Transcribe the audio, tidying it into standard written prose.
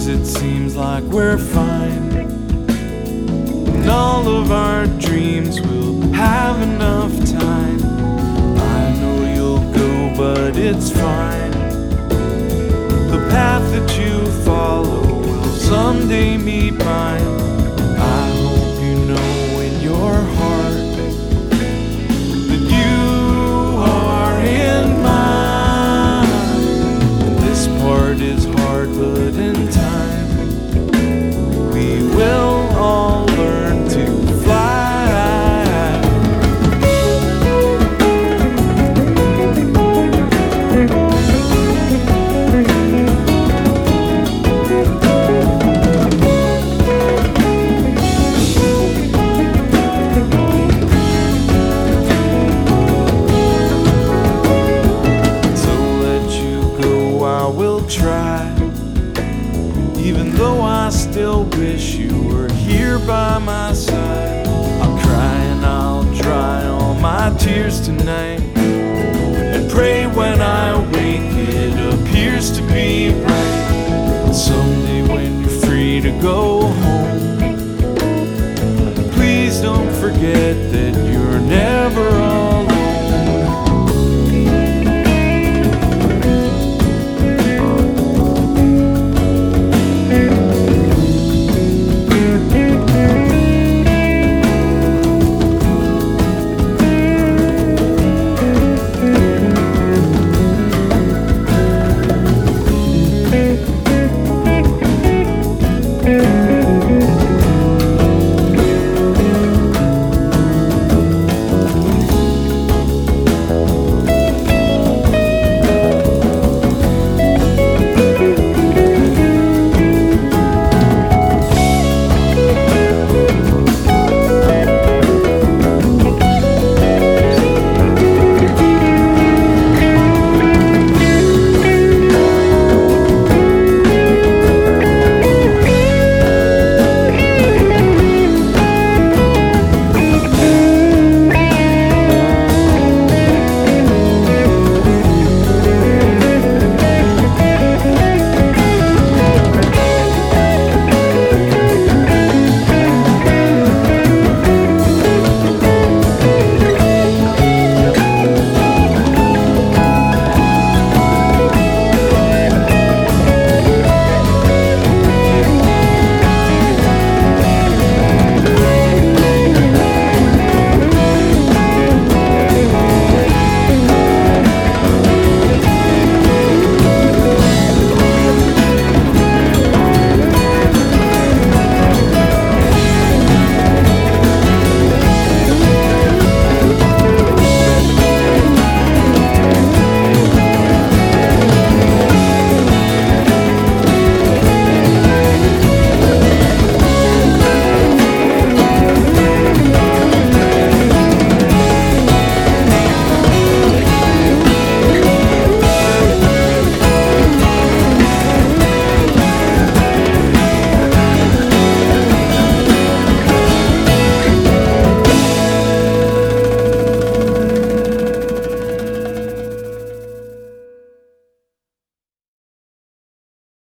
times it seems like we're fine, and all of our dreams will have enough time. I know you'll go, but it's fine. The path that you follow will someday meet mine. I hope you know in your heart that you are in mine. And this part is hard, but in time we will all learn to fly. Try, even though I still wish you were here by my side. I'll cry and I'll dry all my tears tonight, and pray when I wake it appears to be right. And someday when you're free to go home, please don't forget that you're never alone.